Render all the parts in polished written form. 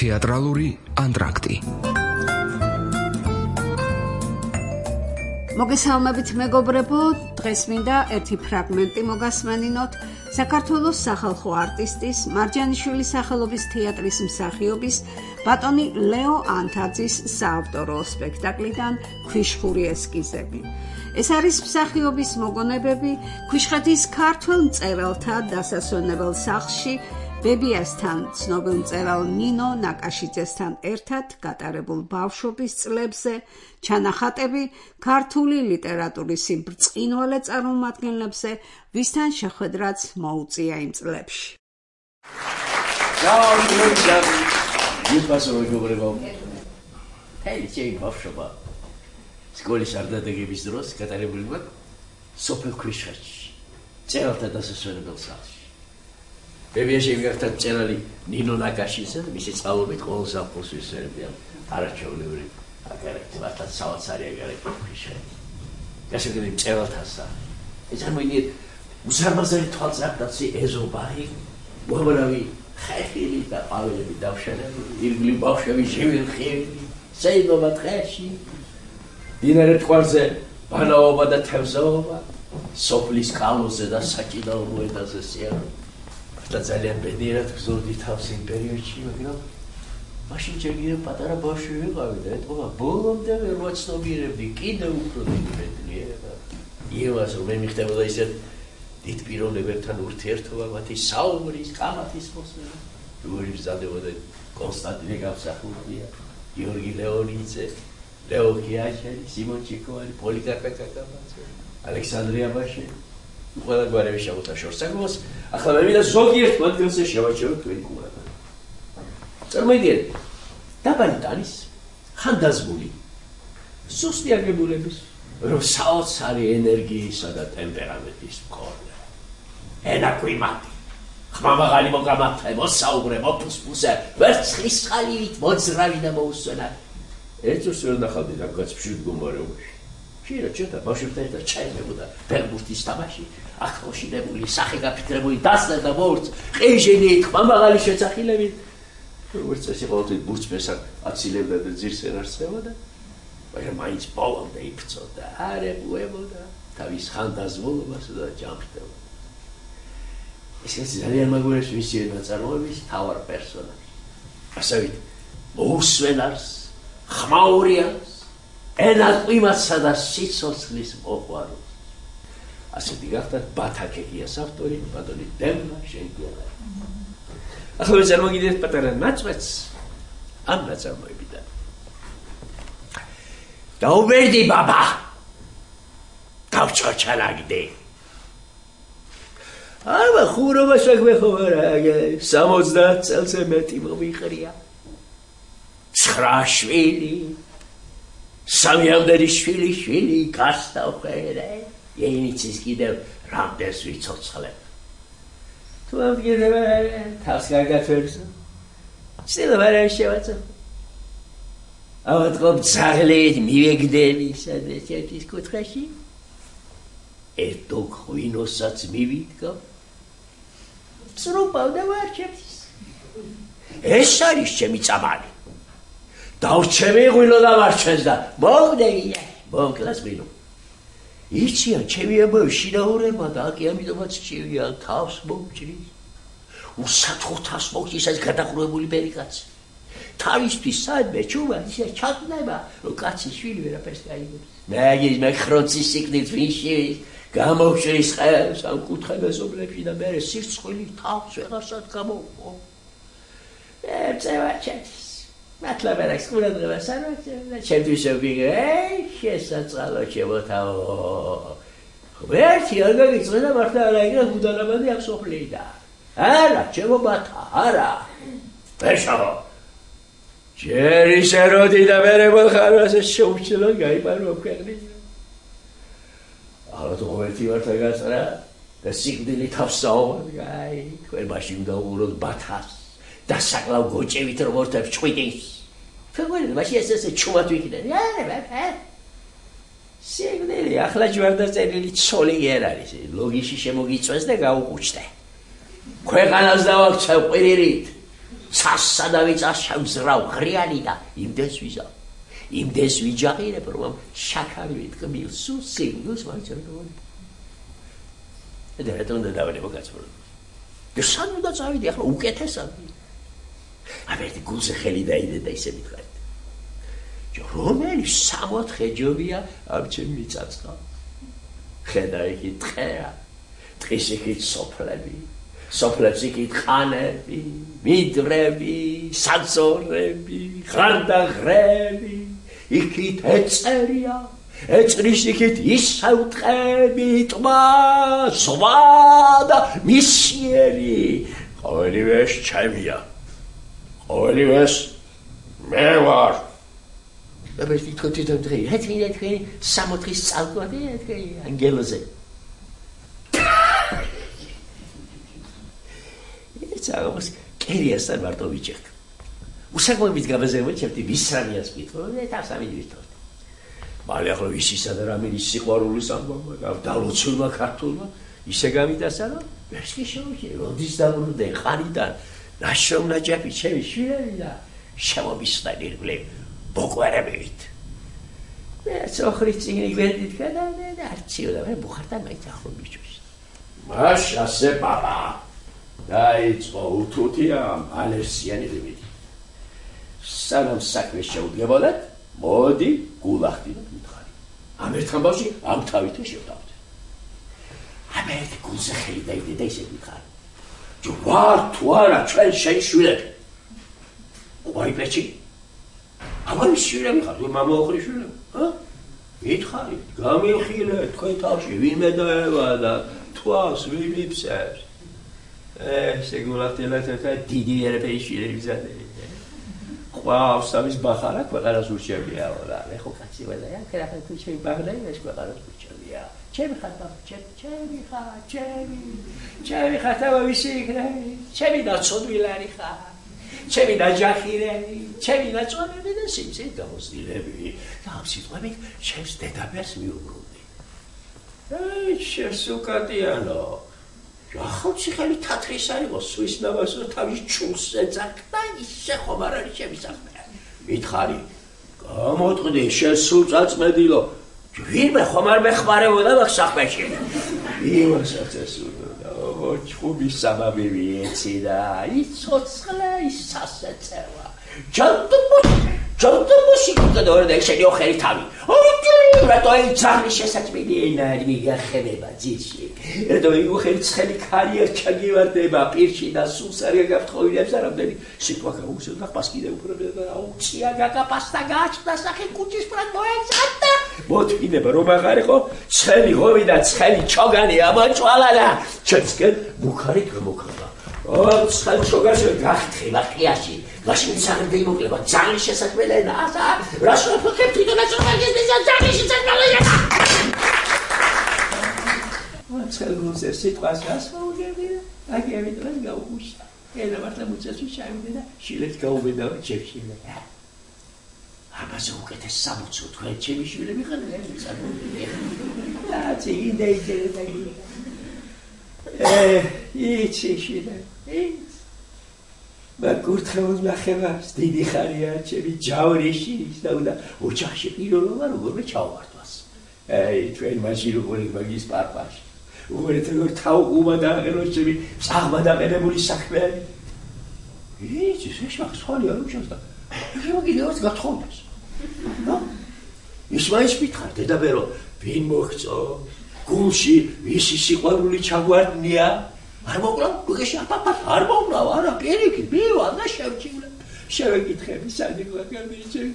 თეატრალური ანტრაქტი. მოგესალმებით მეგობრებო, დღეს მინდა ერთი ფრაგმენტი მოგასმენინოთ საქართველოს სახალხო არტისტის მარჯანიშვილის სახელობის თეატრის მსახიობის ბატონი ლეო ანთაძის საავტორო სპექტაკლიდან ქვიშხური ესკიზები. ეს არის მსახიობის მოგონებები ქვიშხეთის ქართველ მწერალთა დასასვენებელ სახლში ბებიასთან, ცნობილ მწერალ ნინო ნაკაშიძესთან ერთად გატარებულ ბავშვობის წლებზე, ჩანახატები ქართული ლიტერატურის იმ ბრწყინვალე წარმომადგენლებზე, ვისთან შეხვედრაც მოუწია იმ წლებში. სკოლის არდადეგების დროს გატარებული ვარ სოფელ ქვიშხეთში, მწერალთა დასასვენებელ სახლში. ბებიაშვილი მიგახტა მწერალი ნინო ნაკაშიძე, მისი წყალობით ყოველ ზაფხულს ვისერებიან არაჩვეულებრივ აგარაკს, მართლაც საოცარი აგარაკი ქვიშხეთი. გასაგები მწერალთასა. ეს წარმოიდგინეთ უსარმაზარი თვალწარმტაცი ეზობაი, უამრავი ხეხილი და პაველები დავშენებული, ირგლი ბავშვები ჟივილხილი, საიდობა დღეში. დინარე თვალზე ბანაობა და თევზაობა, სოფლის კალოზე და საჭიდაო მოედაზე სიარული. და ძალიან ბედნიერად გზავდი თავს იმ პერიოდში, მაგრამ მაშინ ჯერ პატარა ბავშვი ვიყავი და ეთქობა ბოლომდე ვერ ვაცნობიერებდი, კიდევ უფრო დიდი ბედნიერება. იმას რომ მე მიხდებოდა ისეთ დიდ პიროვნებებთან ურთიერთობა, მათი საუბრის, კამათის მოსმენა. როგორი მზადდებოდა კონსტანტინე გამსახურდია, გიორგი ლეონიძე, ლეო ქიაჩელი, სიმონ ჩიკოვანი, პოლიკარპე კაკაბაძე, ალექსანდრე აბაშელი. ყველა გვარები შევუთა შორს საგმოს, ახლა მე მინდა ზოგიერთ მათგანზე შევაჩეროთ თქვენი ყურადღება. წარმოიდგინეთ, დაბალი ტანის, ხანდაზმული, სუსტი აგებულების, რომ საოცარი ენერგიისა და ტემპერამენტის მქონე. ენა კლიმატი, ხმამაღალი მოგამართე, მოსაუბრე, მოფუსფუსე, ვერცხლის წყალით მოძრავი და მოუსვენა. ერთს ვერ ნახავდი რაღაც ფშვიდ გუმბარებაში. შეიძლება ჩეთა ბავშვებთან ერთად ჩაებებოდა ფეხბურთის თამაში, ახოშინებული, სახე გაფიქრებული, დასწრა და ბურთს, ყეჟენით, ხმამაღალი შეცახილებით. როგორც წესი ყოველთვის ბურთს მესაკ აცილებდა და ძირს ენარჩებოდა, მაგრამ მაინც ბოლომდე იბრძოდა, არებუებოდა თავის ხანდაზმულობას და ჯანმრთელობას. ეს ძალიან მაგურეს მისი ნაწარმოების მთავარ პერსონაჟი. ასევე მოუსვენარს, ხმაურიანს, ენაკლიმატსა და სიცოცხლის მოყვარულს. ასეთი გახდა ბათაკეკიას ავტორი, ბატონი დემა შენკიალა. ახლა წარმოგიდგენთ პატარა ნაწყვეტს ამ ნაწარმოებიდან. დაუბერდი ბაბა, გავჩოჩალაგდი. აბა ხურობა საქმე ხო არა, 60 წელზე მეტი მომიყრია. 9 შვილი, სამიამდენი შვილი გასტავხერე. ეინიცის კიდევ რამდენს ვიცოცხლებ. თუ ამგედება თავს კარგად ვერს. შეიძლება არ შევაწო. ავატყობ ძაღლით მივეგდები სადღაც ერთის კუთხეში. ერთო ღვინოსაც მივიდგა. წრუპავ და ვარჩევს. ეს არის ჩემი წამალი. დავრჩები ღვინო და ვარჩევს და მოვდეია. მომკლას ღვინო. იციან ჩემი ამბავი შინაურება და აკი ამიტომაც ჭირია თავს მომჭრის. უსათხოთას მოგჭის ეს გადახრებული ბერიკაცი. თავისთვის სადმე ჩუბა ისე ჩაკდება, რომ კაცი შვილი ვერაფერს გაიგებს. მაგის მხროცის სიკნით ვიშის, გამოვჭრის ხელს ამ კუთხემეზობლებში და მერე სირცხვილი თავს ვეღარსად გამოვყო. წევაჩეს. მათლაბერაკს ყურადღებას არ ვაქცევ და ჩემთვის ვიგე, შესაწყალო ჩემოთავო. ღმერთი არ გაგიწევს და მართლა არა იგრა გუდალაბადი აქვს სოფლიდა. არა, ჩემო ბათა, არა. ეშო. ჯერ ისე როდი და მერე მოხარვასე შეუჩლო გაიპარო ქვეყნის. ახლა თუ ღმერთი მართლა გასწრა და სიკვდილი თავსაუბრა, აი, თქვენ მაშინ დაუბრუნდ ბათას. და საკლავ გოჭევით რომ ორთებს ჭყვიდის. ფეგორი მაშინ ესე ჩუმად ვიქნები. არა, სიკვდილი ახლა ჯვარდაწერილი ცოლი არ არის. ლოგიში შემოგიწვეს და გაუყუჩდე. ქვეყანას დავაქცევ ყვირირით. სასადავი წაშავზრავ ღრიანი და იმდეს ვიზავ. იმდეს ვიჯაღირებ, რომ შაქარი ვიტკბილ სულ სიგულს მარჯერგონი. და რატომ დავალებო კაცო? და სად უნდა წავიდი ახლა უკეთესად. აბერტი გულზე ხელი დაიდე და ისე მითხარით. რომელი 64 ჯობია ამ ჩემ მიწაწყა. ხედა იქით ტყეა. ტყის იქით სოფლები. სოფლებს იქით ხანები, მიდრები, საწორები, ხარდაღრები. იქით ეწერია. ეწრის იქით ისევ ტყეები, ტბა, ზღვა და მისიერი. ყოველივეს ჩემია. ყოველივეს მე ვარ. აბერტი თვითონ დღე, հետმინე დღე 64 წალკოდი დღე ანგელოზე. ეცაღოს კერიასთან მარტო ვიჭერთ. უსაკვებით გაბაზებული ჩემი ვისრანიას ვიტყო და თასამი ვიტყო. მალე ახლა ისისა და რამე სიყვარულის ამბავმა დალოცულმა ქართულმა ისე გამიტაცა რომ ვერც კი შეუჭი როდის დაბრუნდნენ ხანიდან ნაშრომნაჯაფი ჩემი შვილები და შემომისვლენ ირგვლივ ბოკვერებით. მე წოხრი წინი გვერდით გადავდე და არჩიო და მე ბუხართან მაინც ახლო მიჩვენე. მაშ ასე პაპა დაიწყო უთუთია ალერსიანი რივით. სანამ საქმე შეუდგებოდათ, მოდი გულახდინოთ მითხარი. ამ ერთხელ ბავში ამ თავით შევდავთ. ამ ერთ გულზე ხელი დაიდე და ისე მითხარი. ჯوار თუ არა ჩვენ შენ შვილები. ყარი პეჩი. ამარი შვილები ხარ, მამაოხრი შვილები, ჰა? მითხარი, გამიხილე თქვენ თავში ვინმე დაევა და თვალს ვიმიფსებს. შეგულახდილეთ ხა დიდი ერები შვილები ზადები. ყავს ამის ბახარა ქვეყანას ურჩევია რა. ეხო კაცი ვედა, ხერახა თუ ჩემი ბაღლები ეს ქვეყანას ურჩევია. ჩემი ხატა, ჩემი ხა, ჩემი ხატა ვისი იქნება? ჩემი დაცოდვილარი ხარ. ჩემი დაჯახირები, ჩემი დაწონები და სიმწით გამოსtildeები. და ამ სიტყვებით ჩემს დედაბერს მიუბრუნდი. შესუკატიანო. ახალში ხელი თათრის არისო სვის ნავასო თავის ჩულს ეძახდა ისე ხომ არ არის შემისახმე. მითხარი, გამოტყდი შესულ წაწმედილო. ვინმე ხომ არ მეხმარებოდა მაგ საქმეში. იმასაც ესურდა. ოჩხუბის სამაბივი ეცი და იცოცხლა ისასეწევა. ჯანტომოსი კიდევ და შენი ოხერი თავი. რატო ეცახი შესაძლებელი ენარი მიგახება ძიში. რატო ოხერი ცხელი კარიერ ჩაგივარდება პირში და სულსარია გაფრთხილებს არამდენი სიტყვა გაუგზავნა ხას კიდევ უფრო და აუცია გაკაპასტა გაჩნდა სახე კუჩის პრაგმოეცატა. მოთმინება რომ აღარ იყო ცხელი ღოვი და ცხელი ჩოგანი ამოჭვალა. ჩემსკენ მუხარი გამოკრა. ცხელ ჩოგანში გახთხილა ყიაში. მაშინ სამდე იმოკლება ძალიან შესაძლებელია ასა რას ვფიქრობ თვითონაც რომ ეს ძალიან შესაძლებელია. ცხელგულზე სიტყვას გასაუგები და აგებიდან გაუგუშტა. ენა მართლა მუცესი შევიდე და შილეთ გაუბედავა ჩემშილა. აბაზე უკეთეს სამოცო თქვენ ჩემი შვილები ხარ და აცი იდეიდე და იცი შილე მაგურთხევს ნახევარს დიდი ხარია ჩემი ჯავრიში და ოჯახში პირველობა როგორ ჩავმართვას. ჩვენ მაშინ როგორ მაგის პარპაში უღერეთ როგორ თავყუმა დააღეროს ჩემი წაღმა დაყენებული საქმეები. იცი შეშმახ სხალი არ უჩასდა. შევაგიდეოს გათხოვდეს. ის მაინც მითხარ დედაბერო ვინ მოხწო გულში ვისი სიყვარული ჩაგვარდნია არ მოკლა გუგეში აპაპა არ მოკლა არა პირიქით მივა და შევჭილა შევეკითხები სადიღვა გამიჩენ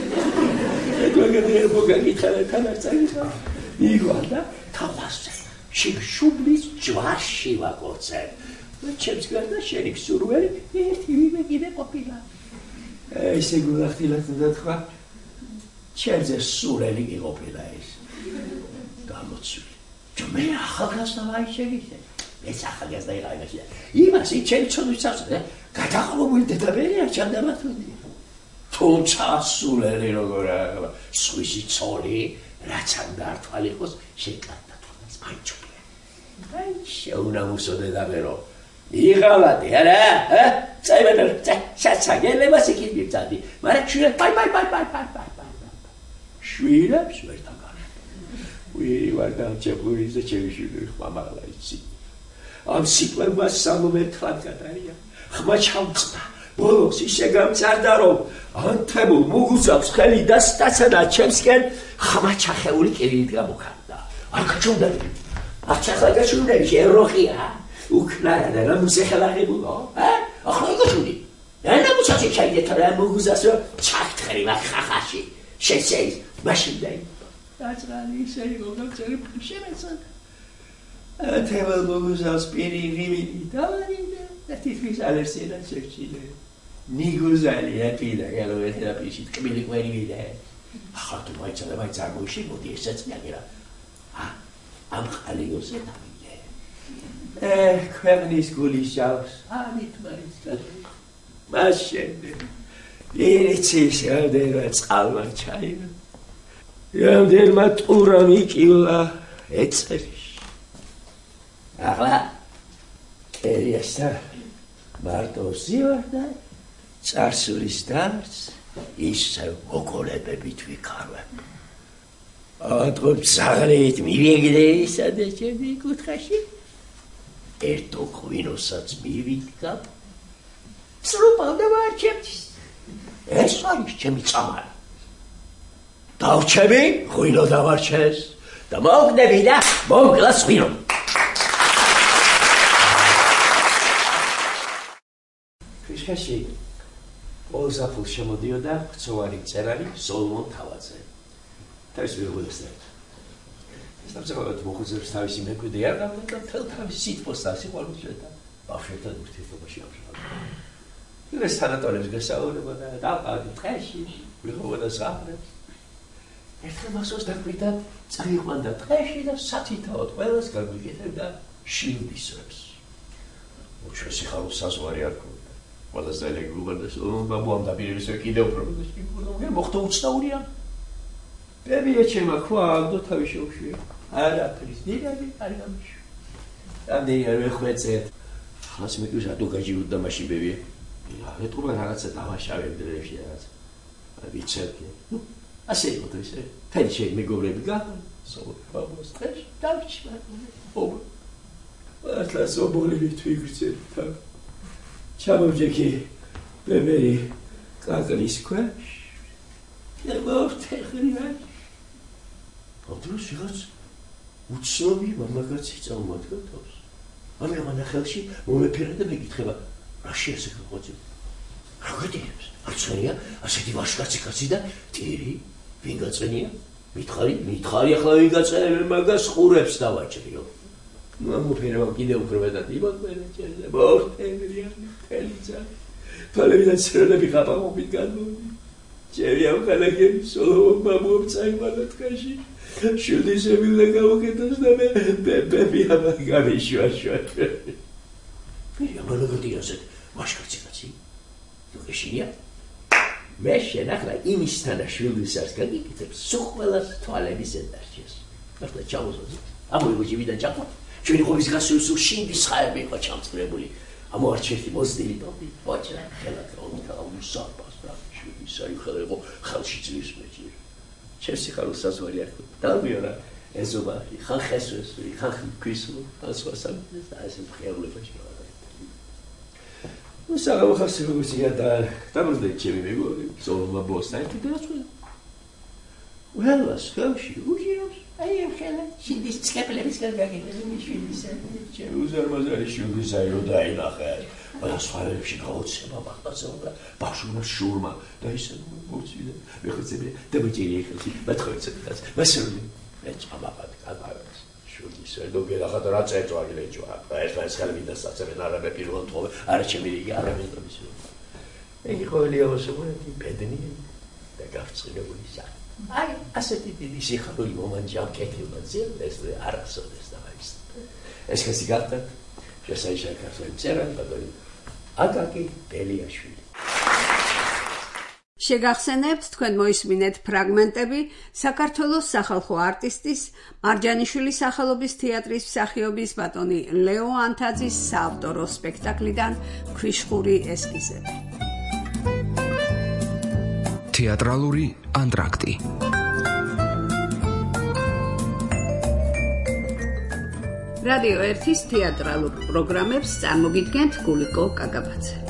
ეგრე მოგაკითხა თანაცაიხა მივა და თავასე შუბლის ჯვარში ვაკოცე ჩემს გარდა შენი სურველი ერთი ვიმე კიდე ყოფილა ესე გულახდილად დათქვა ჩემზე სურელი იყოფილა ეს გამოცვილი მე ახალგაზრდა ვაიშეგისე ეს ახალგაზრდა იყავია იმას ჩემ ცოდვიცავს გადაყოლებული დედაბერია ჩანდამათვინი თუმცა სურელი როგორა სხვისი ცოლი რაც არ დართვალ იყოს შეკარდა თუნდაც მაინჩუპია აი შეუნამუსო დედაბერო იღალატე არა წაიბადა საცაგელებას იქით მიბძანდი მაგრამ შვილებს ბაი შვილებს ვერ დაგარ ვირი ვარ დამჭებული და ჩემი შვილი ხმამაღლა იცი ამ სიტყვებმა სამომერთხლად გადარია ხმა ჩამწყდა ბოლოს ისე გამწარდა რომ ანთებულ მოგუძავს ხელი და სტაცადა ჩემსკენ ხმა ჩახეული კირით გამოხარდა არ გაჩვენდა ახლა გაჩვენდა ეროხია უკნარა და გამოსეხელაღებულო ახლა გაჩვენდი ენა მუცაცი ჩაიდეთ რა მოგუძავს რომ ჩახტხრი ხახაში შეცეის მაშინ დაი დაწყალი ისე იყო გამწერებული შემეცან ანთებულ მოგუძავს პირი რივილი დავარიდა და თითქმის ალერსინა შეჭილე ნიგუზალი აკიდა გალოვე თერაპიაში ტკბილი ყვერი ვიდა ახლა თუ მაინც არ მოიშიმოდი ესაც მიაგერა ამ ყალიოზე დავიდე ქვეყნის გული შავს ამით მაინც მაშინ იცის რამდენმა წყალმა ჩაირა რამდენმა ტურა მიკილა ეწერი ახლა კერიასა მარტო ზივარ და წარსულის დარც ისე მოგოლებებით ვიქარვებ ატყობ საღლით მივიგდე ისადა ჩემი კუთხაში ერთო ღვინოსაც მივიდგა სრუპავდა ვარჩევთვის ეს არის ჩემი წამალი დავჩები ღვინო დავარჩეს და მოვგდები და მოვგლას ღვინო ქიშაში ოზაფულ შემოდიოდა ხცოვანი მწერალი სოლომონ თავაძე თავის ვიღულესად სამწუხაროდ მოხუცებს თავისი მეკვიდე არ გავდა და მთელ თავის სიტყვას ასიყვარულდა და ბავშვებთან ურთიერთობაში ამჟღავნებდა ეს თანატოლებს გასაუბრებოდა და ტყეში ვიღებოდა ზღაპრებს ერთხელ მასოს დაკვირდა წაიყვანდა ტყეში და სათითაოდ ყველას გაგვიკეთებდა შილდისებს უჩვენს ხალხს საზღვარი არ ქონდა ყველას დაელეგებოდა ბაბუამ დაპირებისო კიდევ უფრო მოხდა უცნაურია ბებია ჩემა ხვა აღდო თავის შეუშვია არაფრის დიდარი არ გამიშვა ამდენი არ ვეხვეწეთ ხას მეკვის რატო გაჯიბრდა მაშინ ბებია ეტყობა რაღაცა დავაშავებდი რეში რაღაც ვიცერკე ასე იყო ესე თელი შენ მეგობრები გახდა სოფოს წეს დავჭმა ობ ახლა სოფოლი თვიგვიცეთ თან ჩამოვჯექი ბებერი კაკლის ქვეშ და მოვთეხრია ოდროს იღაც უცნობი მამაკაცი წამოადგა თავს ამერმა ნახელში მომეფერა და მეკითხება რა შეასება ხოჭი რა გეტირებს არცერია ასეთი ვაშკაცი კაცი და ტირი ვინ გაწენია მითხარი ახლა ვინ გაწენებ მაგას ხურებს დავაჭრიო მომეფერა კიდე უფრო მეტად იმოქმედა ჭერდა მოვთეხრია თელიცა ფალევიდან წერლები ხაპამობით გადმოვიდი ჩემი ამ ქალაქები სოლომონ ბაბუამ წაიყვანა ტყეში შილდისები უნდა გავუკეთოს და მე ბები ამან გამიშვა ფერი ამალოგოდი ასეთ ვაშკაცი კაცი ნუღეშია მე შენახლა იმისთან შილდისას გაგიკეთებს სულ თვალების ედარჩეს ახლა ჩავუზო ამოიგო ვიდან ჩაკვა ჩვენი ხობის გასულ შინდის ხაები იყო ჩამწრებული ამოარჩეთი მოსდილი ტოპი ოჭრა ხელა უსარბას და ისარი ხელეღო ხელში ძლის მეჭი ჩემსი ხალხ საზვარი არ ქონდა დავიარა ეზობა ხან ხესვეს ხან ქვისო ასვა სამდეს ასე მხეულებაში უსაღო ხასი როგორია და დამრდე ჩემი მეგობრი სოლომა ბოსთან და ასე ველას ხელში უჟიროს აი ხელა შინდის წკეპლების გარგაგეთები მიშვილის ჩემი უზარმაზარი შვილის აირო დაინახე ასφαλებში გაუცემა მაგაცობა ბაშუნა შურმა და ისე მოვცილე მეხოცები და ბიჭი ეხლში მეთხოვცეთაც მასული ეჭამაბად გადავეს შულის ეგოგერა ხატრა წეჭვარი ლეჭვა ეს ხალხი და საცერენ არაბე პირველ თხოვე არა ჩემი იგი არაბე დაბისო ეგი ყოველია მოსული ბედნი და გავწრინებული სა აი ასეთი დიდი სიხარული მომენტი ამ კეთილმაძე ეს არასოდეს დავაის ეს ხასი გახდა შესაიშა ქართული წერა ბადოი აკაკი ბელიაშვილი შეგახსენებთ, თქვენ მოისმინეთ ფრაგმენტები საქართველოს სახალხო არტისტის მარჯანიშვილის სახელობის თეატრის მსახიობის ბატონი ლეო ანთაძის საავტორო სპექტაკლიდან ქვიშხური ესკიზები. თეატრალური ანტრაქტი. რადიო 1-ის თეატრალურ პროგრამებს წარმოგიდგენთ გულიკო კაკაბაძე.